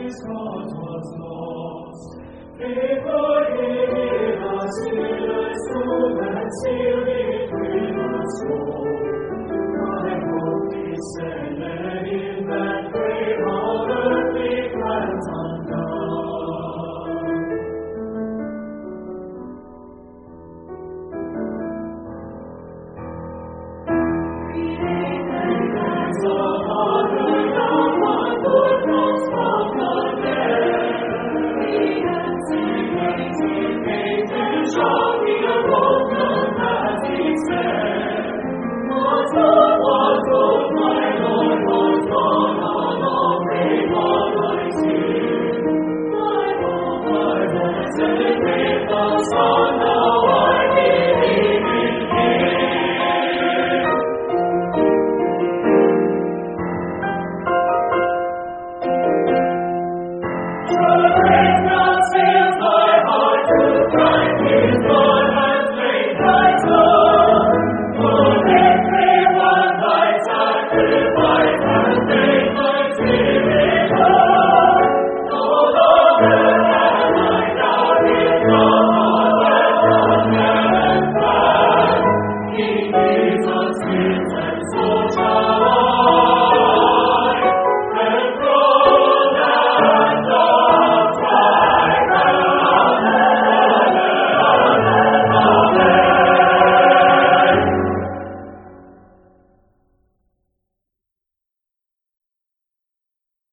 God was lost. Before giving us sinners home and sealed between us all. I hope he said that in that grave all earthly plans